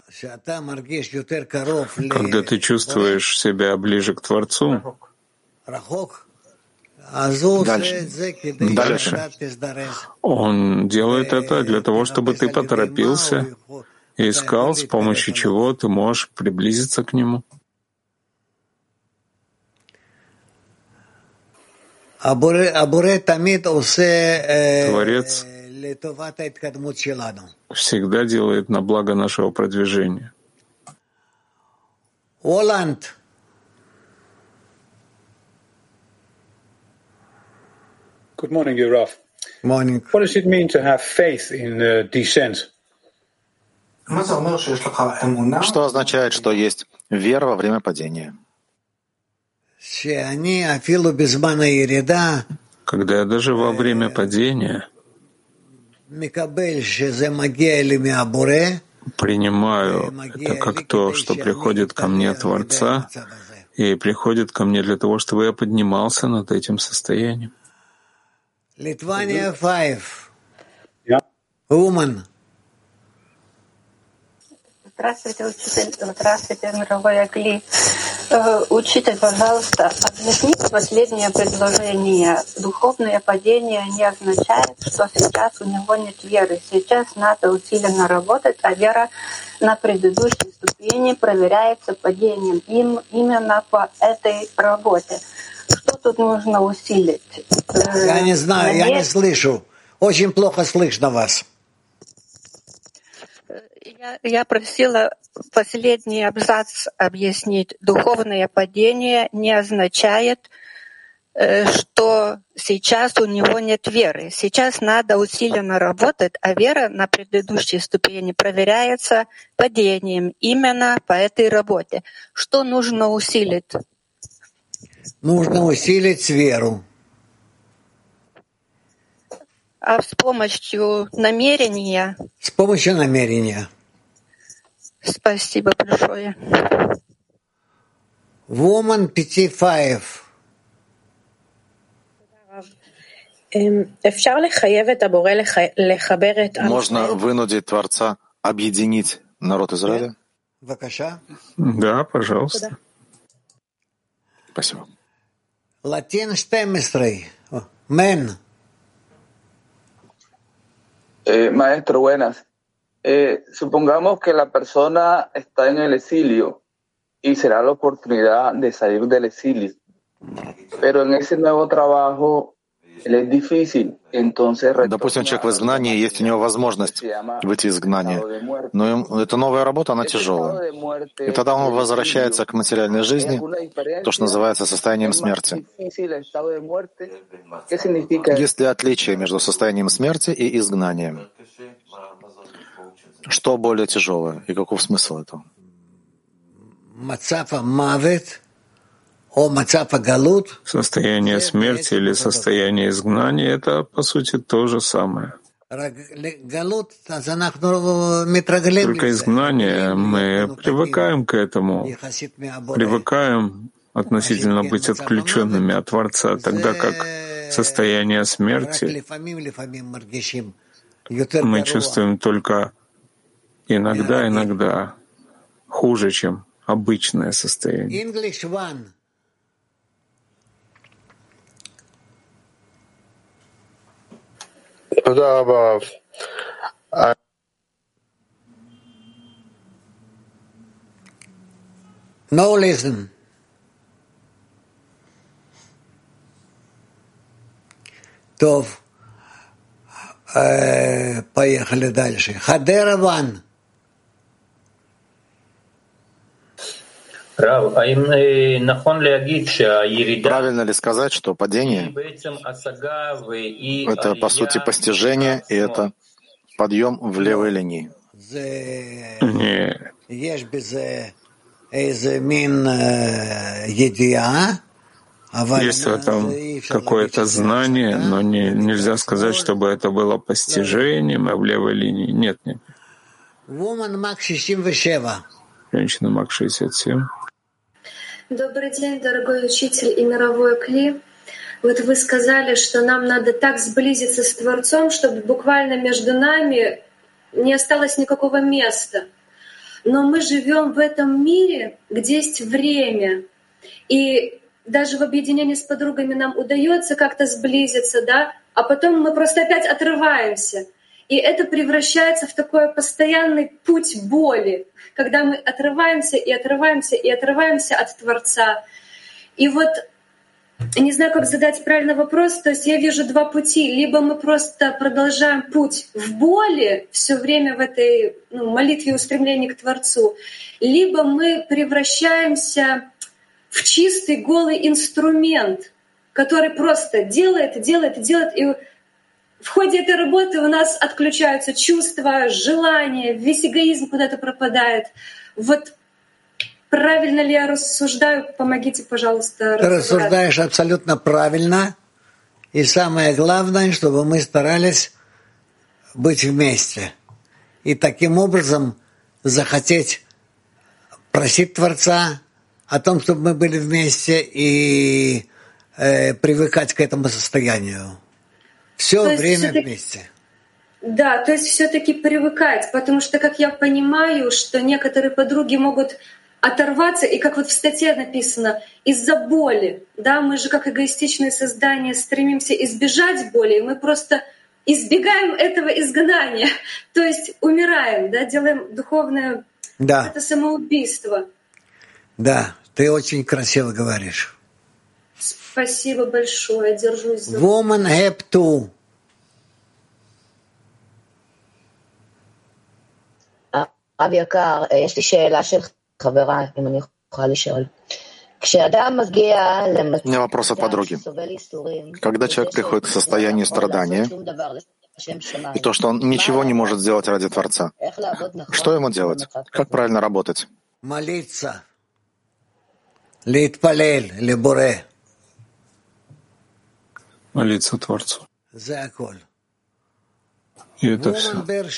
Speaker 2: Когда ты чувствуешь себя ближе к Творцу, дальше Он делает это для того, чтобы ты поторопился и искал, с помощью чего ты можешь приблизиться к Нему. Творец всегда делает на благо нашего продвижения.
Speaker 5: Воланд.
Speaker 12: Good morning, Rav.
Speaker 5: Morning.
Speaker 12: What does it mean to have faith in descent?
Speaker 1: Что означает, что есть вера во время падения?
Speaker 2: Когда я даже во время падения принимаю это как то, что приходит ко мне от Творца, и приходит ко мне для того, чтобы я поднимался над этим состоянием.
Speaker 5: Литвания 5. Woman.
Speaker 24: Здравствуйте, учитель. Здравствуйте, мировой Акли. Учитель, пожалуйста, объясните последнее предложение. Духовное падение не означает, что сейчас у него нет веры. Сейчас надо усиленно работать, а вера на предыдущей ступени проверяется падением. Именно по этой работе. Что тут нужно усилить?
Speaker 5: Я не знаю, я не слышу. Очень плохо слышно вас.
Speaker 24: Я просила последний абзац объяснить. Духовное падение не означает, что сейчас у него нет веры. Сейчас надо усиленно работать, а вера на предыдущей ступени проверяется падением именно по этой работе. Что нужно усилить?
Speaker 5: Нужно усилить веру.
Speaker 24: А с помощью намерения?
Speaker 5: С помощью намерения.
Speaker 24: Спасибо большое.
Speaker 5: Woman 55.
Speaker 1: Можно вынудить Творца объединить народ Израиля?
Speaker 2: Да, пожалуйста.
Speaker 1: Спасибо.
Speaker 5: Латин 14. Мен.
Speaker 6: Maestro, buenas. Supongamos que la persona está en el exilio y será la oportunidad de salir del exilio. Pero en ese nuevo trabajo él es difícil. Entonces,
Speaker 1: допустим, человек в изгнании, есть у него возможность выйти из изгнания, но эта новая работа, она тяжелая. И тогда он возвращается к материальной жизни, то, что называется состоянием смерти. Есть ли отличие между состоянием смерти и изгнанием? Что более тяжелое и каков смысл этого?
Speaker 2: Состояние смерти или состояние изгнания — это, по сути, то же самое. Только изгнание, мы привыкаем к этому, привыкаем относительно быть отключенными от Творца, тогда как состояние смерти мы чувствуем только иногда хуже, чем обычное состояние.
Speaker 5: No listen. טוב, поехали дальше. Хадера Ван.
Speaker 1: Правильно ли сказать, что падение — это, по сути, постижение, и это подъем в левой линии?
Speaker 2: Нет. Есть в этом какое-то знание, но нельзя сказать, чтобы это было постижением, а в левой линии. Нет. Женщина Мак 67.
Speaker 13: Добрый день, дорогой учитель и мировой Кли. Вот вы сказали, что нам надо так сблизиться с Творцом, чтобы буквально между нами не осталось никакого места. Но мы живем в этом мире, где есть время. И даже в объединении с подругами нам удается как-то сблизиться, да, а потом мы просто опять отрываемся. И это превращается в такой постоянный путь боли, когда мы отрываемся и отрываемся и отрываемся от Творца. И вот не знаю, как задать правильный вопрос, то есть я вижу два пути. Либо мы просто продолжаем путь в боли все время в этой молитве и устремлении к Творцу, либо мы превращаемся в чистый голый инструмент, который просто делает, и в ходе этой работы у нас отключаются чувства, желания, весь эгоизм куда-то пропадает. Вот правильно ли я рассуждаю? Помогите, пожалуйста.
Speaker 5: Ты рассуждаешь абсолютно правильно. И самое главное, чтобы мы старались быть вместе. И таким образом захотеть просить Творца о том, чтобы мы были вместе и привыкать к этому состоянию. Все время вместе.
Speaker 13: Да, то есть все-таки привыкать, потому что, как я понимаю, что некоторые подруги могут оторваться, и как вот в статье написано, из-за боли. Да, мы же как эгоистичные создания стремимся избежать боли, и мы просто избегаем этого изгнания, то есть умираем, да, делаем духовное это самоубийство.
Speaker 5: Да, ты очень красиво говоришь.
Speaker 13: Спасибо большое, держусь за...
Speaker 5: Woman have to.
Speaker 14: רב יקר, יש לי שאלה של חברה, אם אני יכולה לשאול.
Speaker 1: У меня вопрос от подруги. Когда человек приходит к состоянию страдания, и то, что он ничего не может сделать ради Творца, что ему делать? Как правильно работать?
Speaker 5: Молиться. Литпалель, лебуре.
Speaker 2: Молиться Творцу. И это все.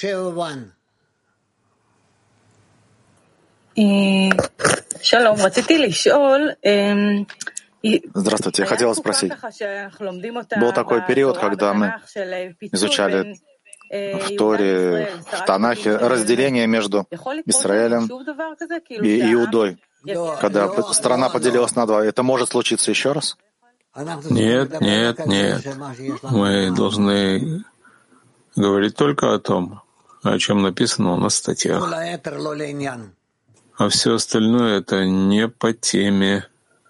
Speaker 1: Здравствуйте, я хотела спросить. Был такой период, когда мы изучали в Торе, в Танахе разделение между Израилем и Иудой. Когда страна поделилась на два, это может случиться еще раз?
Speaker 2: Нет. Мы должны говорить только о том, о чем написано у нас в статьях. А все остальное — это не по теме.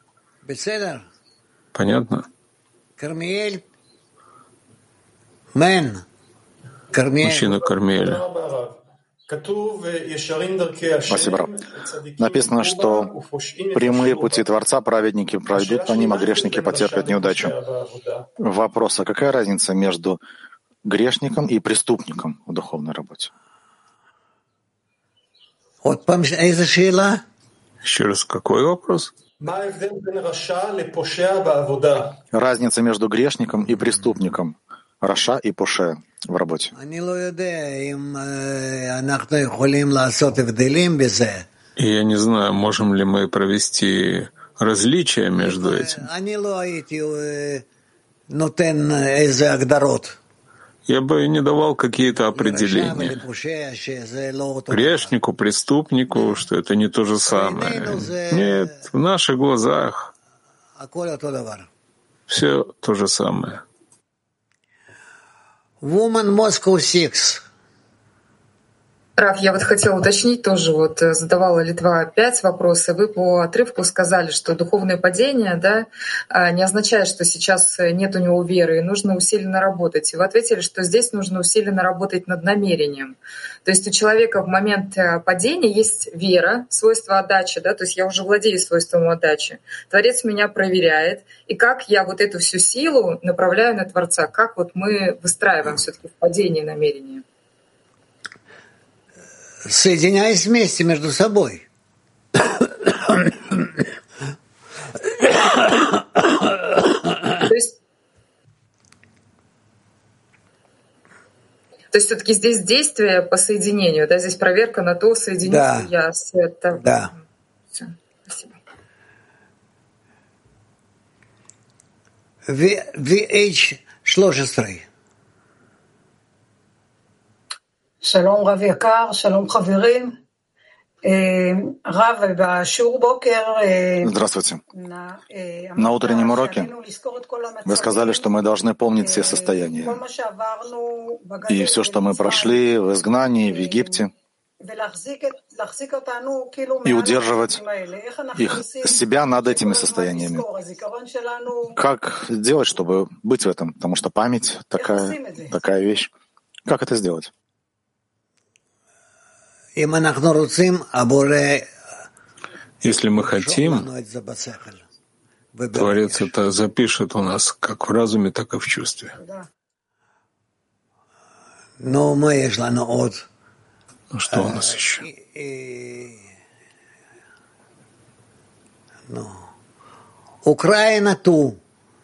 Speaker 2: Понятно? Мужчина Кармиэля.
Speaker 1: Спасибо. Написано, что прямые пути Творца праведники пройдут по ним, а грешники потерпят неудачу. Вопрос, а какая разница между грешником и преступником в духовной работе?
Speaker 2: Еще раз, какой вопрос?
Speaker 1: Разница между грешником и преступником, Раша и Поше в работе.
Speaker 2: И я не знаю, можем ли мы провести различия между этим. Я бы не давал какие-то определения. Грешнику, преступнику, что это не то же самое. Нет, в наших глазах все то же самое.
Speaker 5: Woman Moscow 6.
Speaker 7: Раф, я вот хотела уточнить тоже, вот задавала Литва 5 вопросов, вы по отрывку сказали, что духовное падение, да, не означает, что сейчас нет у него веры, и нужно усиленно работать. И вы ответили, что здесь нужно усиленно работать над намерением. То есть у человека в момент падения есть вера, свойство отдачи, да, то есть я уже владею свойством отдачи. Творец меня проверяет, и как я вот эту всю силу направляю на Творца, как вот мы выстраиваем все-таки в падении намерения.
Speaker 5: Соединяясь вместе между собой.
Speaker 7: То есть все-таки здесь действие по соединению, да, здесь проверка на то, соединюсь ли я с это.
Speaker 5: Да.
Speaker 7: Все, спасибо.
Speaker 5: VH13.
Speaker 14: שלום רב יקר, שלום חברים. רב, בשיעור בוקר...
Speaker 1: Здравствуйте. На утреннем уроке вы сказали, что мы должны помнить все состояния. И все, что мы прошли в изгнании, в Египте, и удерживать себя над этими состояниями. Как делать, чтобы быть в этом? Потому что память такая вещь. Как это сделать?
Speaker 2: Если мы хотим, Творец это запишет у нас как в разуме, так и в чувстве. Что у нас еще?
Speaker 5: Украина ту.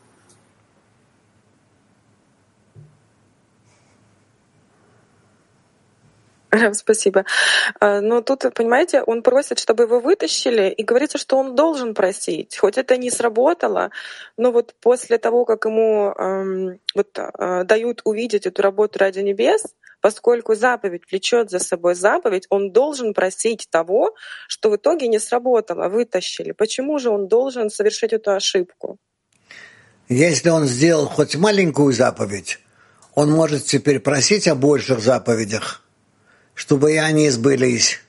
Speaker 10: Спасибо. Но тут, понимаете, он просит, чтобы его вытащили, и говорится, что он должен просить. Хоть это не сработало, но вот после того, как ему дают увидеть эту работу ради небес, поскольку заповедь влечет за собой заповедь, он должен просить того, что в итоге не сработало, вытащили. Почему же он должен совершить эту ошибку?
Speaker 5: Если он сделал хоть маленькую заповедь, он может теперь просить о больших заповедях, чтобы и они сбылись.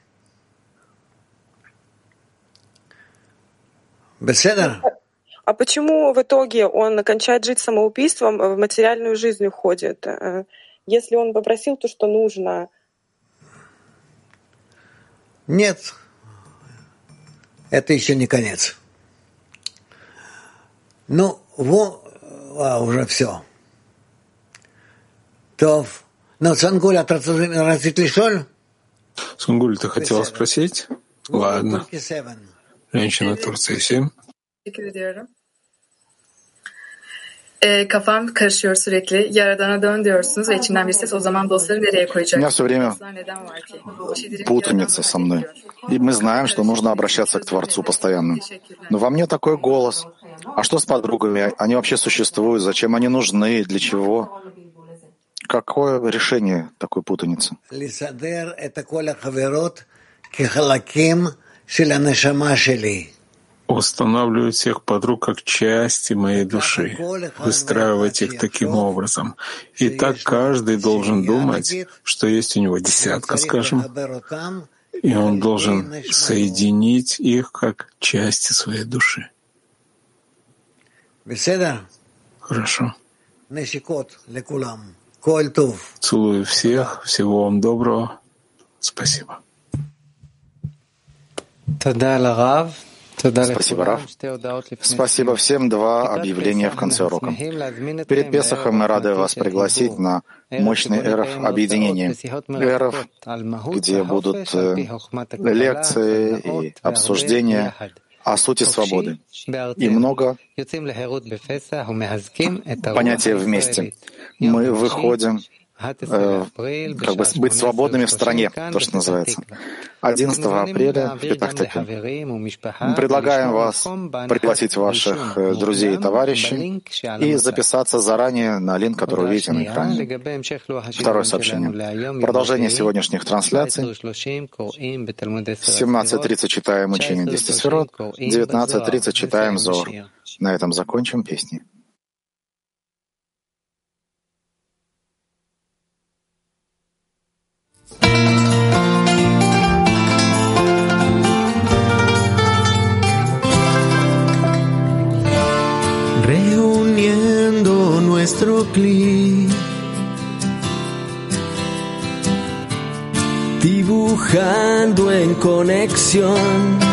Speaker 5: Беседа?
Speaker 10: А почему в итоге он кончает жить самоубийством, в материальную жизнь уходит? Если он попросил то, что нужно.
Speaker 5: Нет. Это еще не конец. Ну, уже все. Тов. Ну, Сангуль,
Speaker 2: Сунгуль, ты хотела спросить? Ладно. Женщина Турции 7.
Speaker 7: Kafam karışıyor sürekli. Yaradana dön diyorsunuz ve içinden bir ses o zaman dostları nereye koyacak?
Speaker 1: У меня все время путаница со мной. И мы знаем, что нужно обращаться к Творцу постоянно. Но во мне такой голос. А что с подругами? Они вообще существуют? Зачем они нужны? Для чего? Какое решение такой путаницы?
Speaker 2: Устанавливать всех подруг как части моей души, выстраивать их таким образом. И так каждый должен думать, что есть у него десятка, скажем, и он должен соединить их как части своей души. Хорошо. Целую всех, всего вам доброго. Спасибо.
Speaker 1: Спасибо, Рав. Спасибо всем. 2 объявления в конце урока. Перед Песахом мы рады вас пригласить на мощный эров объединения. Эров, где будут лекции и обсуждения о сути свободы. И много понятия вместе. Мы выходим, как бы быть свободными в стране, то, что называется. 11 апреля в Петах-Тикве. Мы предлагаем вас пригласить ваших друзей и товарищей и записаться заранее на линк, который вы видите на экране. Второе сообщение. Продолжение сегодняшних трансляций. В 17:30 читаем учение 10 сферот, в 19:30 читаем Зор. На этом закончим песни.
Speaker 15: Reuniendo nuestro clic, dibujando en conexión,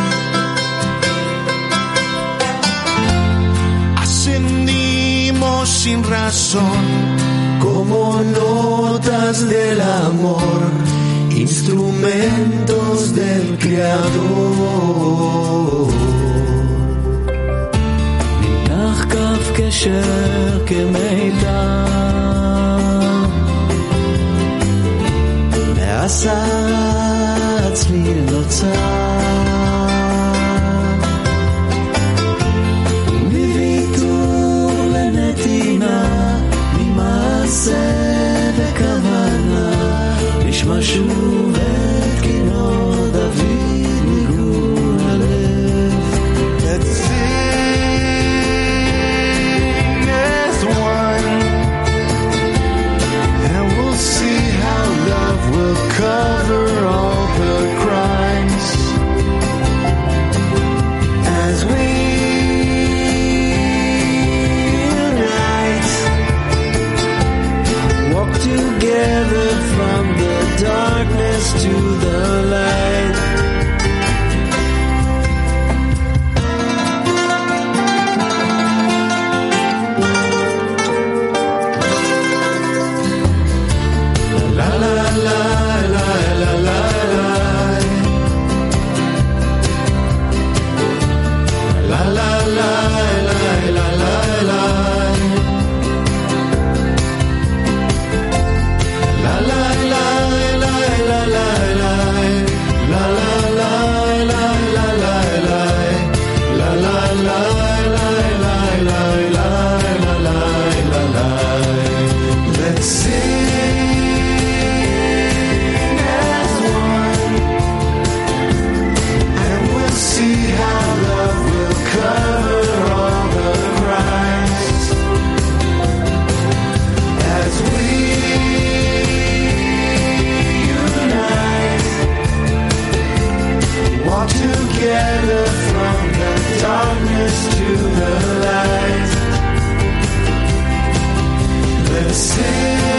Speaker 15: ascendimos sin razón, como notas del amor, instrumentos del Creador. כף קשר כמיתר ועשה צליל נוצר בוויתור לנתינה ממעשה וכוונה נשמע שוב את כינור דוד מגור הלב. Let's cover all the crimes as we unite, walk together from the darkness to the light. La la la. Together from the darkness to the light. Let's sing.